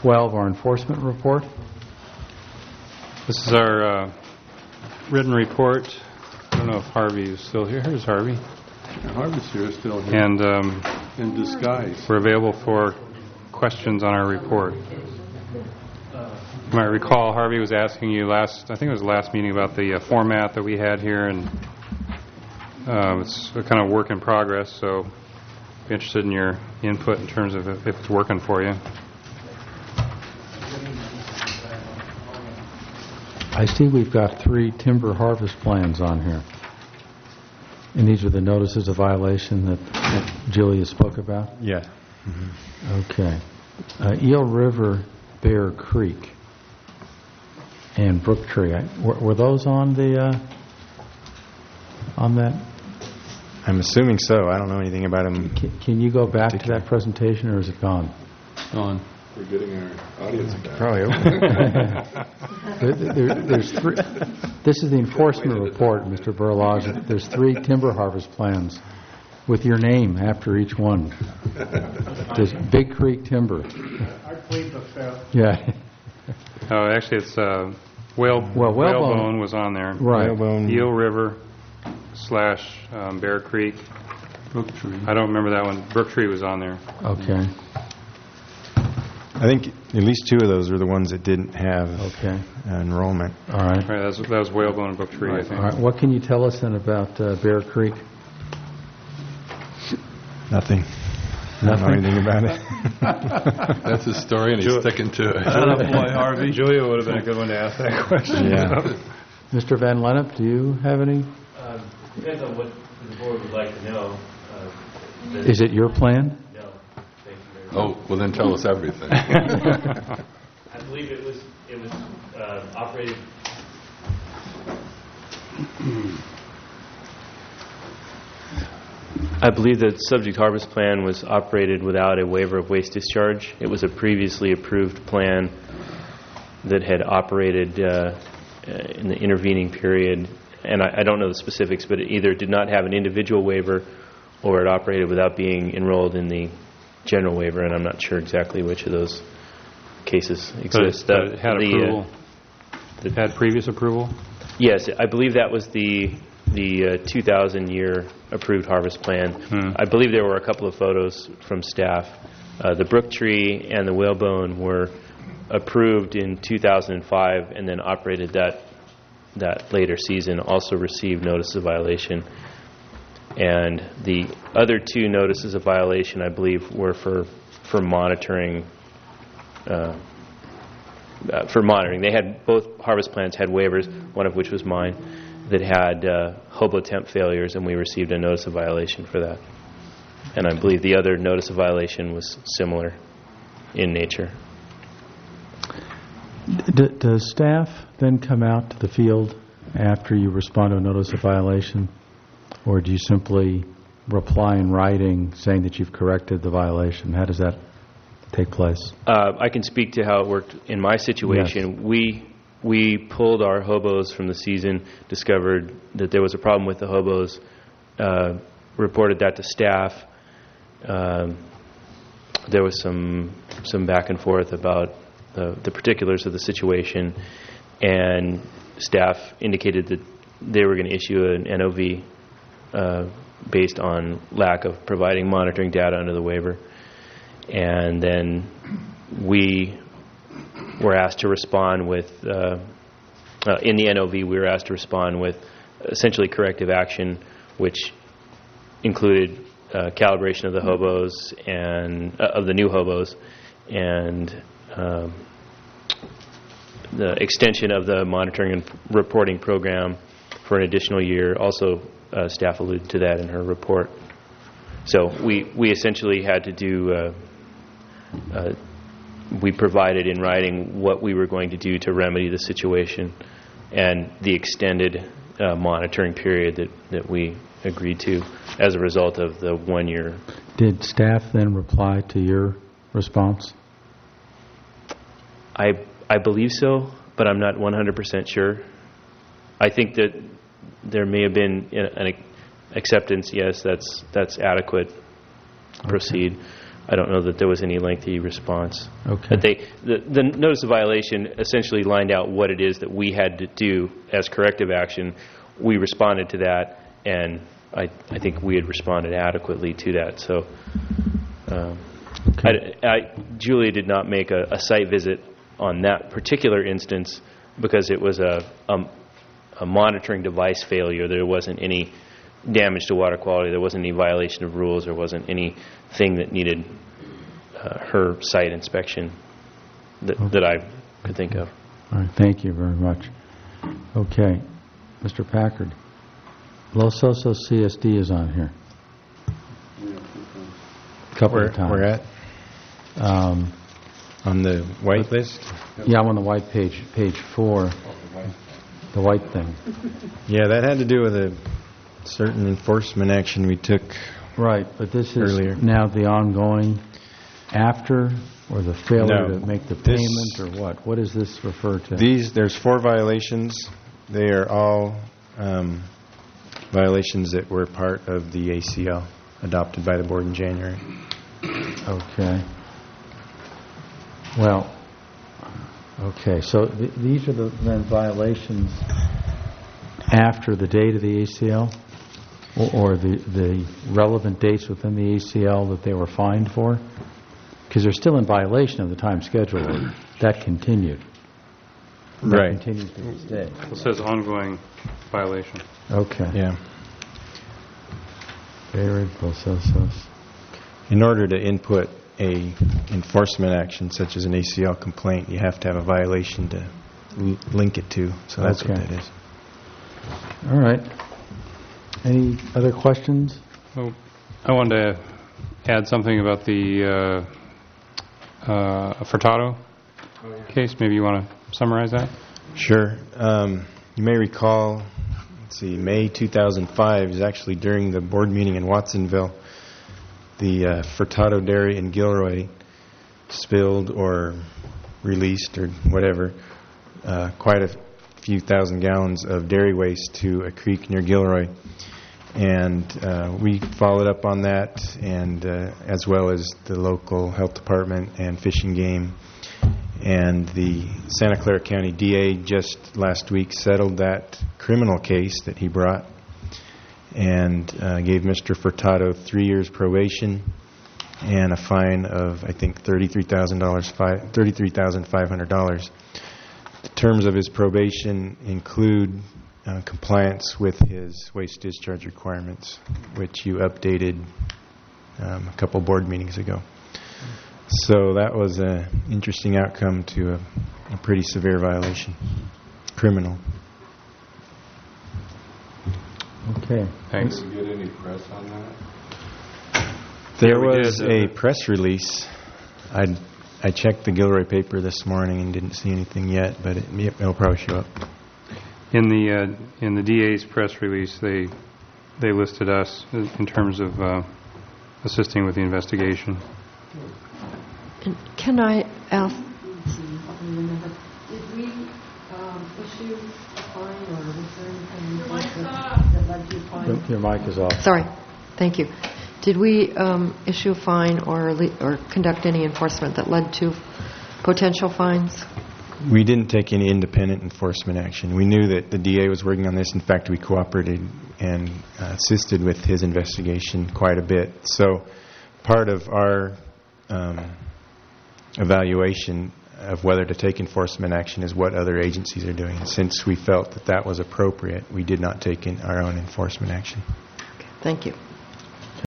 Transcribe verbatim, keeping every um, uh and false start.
twelve, our enforcement report. This is our uh, written report. I don't know if Harvey is still here. Here's Harvey. Harvey's here, still here. And um, in disguise. We're available for questions on our report. You might recall Harvey was asking you last, I think it was the last meeting, about the uh, format that we had here, and uh, it's a kind of work in progress, so be interested in your input in terms of if it's working for you. I see we've got three timber harvest plans on here. And these are the notices of violation that, that Julia spoke about? Yeah. Mm-hmm. Okay. Uh, Eel River, Bear Creek, and Brooktree. I, were, were those on the uh, on that? I'm assuming so. I don't know anything about them. Can, can you go back to that presentation, or is it gone? Gone. We're getting our audience back. Probably open. there, there, there's three. This is the enforcement report, Mister Berlage. There's three timber harvest plans with your name after each one. There's Big Creek Timber. I plead the fifth. Yeah. Oh, actually, it's uh, Whale, well, Whalebone Whalebone was on there. Right. Whalebone. Eel River slash um, Bear Creek. Brooktree. I don't remember that one. Brooktree was on there. Okay. I think at least two of those were the ones that didn't have okay. enrollment. All right. All right, that was, that was Whalebone and Brooktree, Right. I think. All right. What can you tell us then about uh, Bear Creek? Nothing. I don't know anything about it. That's his story, and he's Ju- sticking to it. Boy, Harvey. Julia would have been a good one to ask that question. Yeah. Mister Van Lennep, do you have any? Um, depends on what the board would like to know. Uh, Is it your plan? No. Thank you very much. Oh, well then tell us everything. I believe it was it was uh, operated. I believe the subject harvest plan was operated without a waiver of waste discharge. It was a previously approved plan that had operated uh, in the intervening period, and I, I don't know the specifics, but it either did not have an individual waiver or it operated without being enrolled in the general waiver, and I'm not sure exactly which of those cases exist. But it, but it had the, approval? Uh, it had previous approval? Yes, I believe that was the the uh, two thousand year approved harvest plan. Hmm. I believe there were a couple of photos from staff. Uh, the Brooktree and the Whalebone were approved in two thousand five and then operated that that later season, also received notice of violation. And the other two notices of violation, I believe, were for for monitoring. Uh, uh, for monitoring, they had both harvest plans had waivers, one of which was mine, that had uh, hobo temp failures, and we received a notice of violation for that. And I believe the other notice of violation was similar in nature. D- does staff then come out to the field after you respond to a notice of violation, or do you simply reply in writing saying that you've corrected the violation? How does that take place? Uh, I can speak to how it worked in my situation. Yes. We we pulled our hobos from the season, discovered that there was a problem with the hobos, uh, reported that to staff. Um, there was some some back and forth about the, the particulars of the situation, and staff indicated that they were going to issue an N O V uh, based on lack of providing monitoring data under the waiver. And then we were asked to respond with, uh, uh, in the N O V, we were asked to respond with essentially corrective action, which included uh, calibration of the hobos and uh, of the new hobos, and um, the extension of the monitoring and reporting program for an additional year. Also, uh, staff alluded to that in her report. So we, we essentially had to do, uh, uh, we provided in writing what we were going to do to remedy the situation and the extended uh, monitoring period that, that we agreed to as a result of the one year. Did staff then reply to your response? I I believe so, but I'm not one hundred percent sure. I think that there may have been an acceptance, yes, that's that's adequate, proceed. I don't know that there was any lengthy response. Okay. But they, the, the notice of violation essentially lined out what it is that we had to do as corrective action. We responded to that, and I, I think we had responded adequately to that. So, um, Okay. I, I, Julia did not make a, a site visit on that particular instance because it was a, a, a monitoring device failure. There wasn't any damage to water quality. There wasn't any violation of rules. There wasn't anything that needed uh, her site inspection that, that I could think of. All right, thank you very much. Okay, Mister Packard. Los Osos C S D is on here. A couple Where, of times. where at? Um, On the white list? yeah, I'm on the white page, page four, the white thing. Yeah, that had to do with a certain enforcement action we took. Right, but this is Earlier. now the ongoing after or the failure No, to make the this- payment or what? What does this refer to? These, there's four violations. They are all um, violations that were part of the A C L adopted by the board in January. Okay. Well, okay, so th- these are the then violations after the date of the A C L? Or, or the, the relevant dates within the A C L that they were fined for? Because they're still in violation of the time schedule. That continued. That Right. continues to this day. It says ongoing violation. Okay. Yeah. David Los Osos. In order to input a enforcement action such as an A C L complaint, you have to have a violation to l- link it to. So that's what Okay. that is. All right. Any other questions? Oh, I wanted to add something about the uh, uh, Furtado case. Maybe you want to summarize that? Sure. Um, you may recall, let's see, May two thousand five is actually during the board meeting in Watsonville. The uh, Furtado Dairy in Gilroy spilled or released or whatever uh, quite a few thousand gallons of dairy waste to a creek near Gilroy. And uh, we followed up on that, and uh, as well as the local health department and Fish and Game. And the Santa Clara County D A just last week settled that criminal case that he brought and uh, gave Mister Furtado three years probation and a fine of, I think, thirty-three thousand dollars, thirty-three thousand five hundred dollars. The terms of his probation include uh, compliance with his waste discharge requirements, which you updated um, a couple board meetings ago. So that was an interesting outcome to a, a pretty severe violation, criminal. Okay. Thanks. Did we get any press on that? There Yeah, we was did, uh, a press release. I I checked the Gilroy paper this morning and didn't see anything yet, but it, it'll probably show up. In the uh, in the D A's press release, they they listed us in terms of uh, assisting with the investigation. And can I ask, did we um, issue a fine or was there anything that that led to a fine? Your- Your mic is off. Sorry, thank you. Did we um, issue a fine or le- or conduct any enforcement that led to potential fines? We didn't take any independent enforcement action. We knew that the D A was working on this. In fact, we cooperated and uh, assisted with his investigation quite a bit. So part of our um, evaluation of whether to take enforcement action is what other agencies are doing. And since we felt that that was appropriate, we did not take in our own enforcement action. Okay, thank you.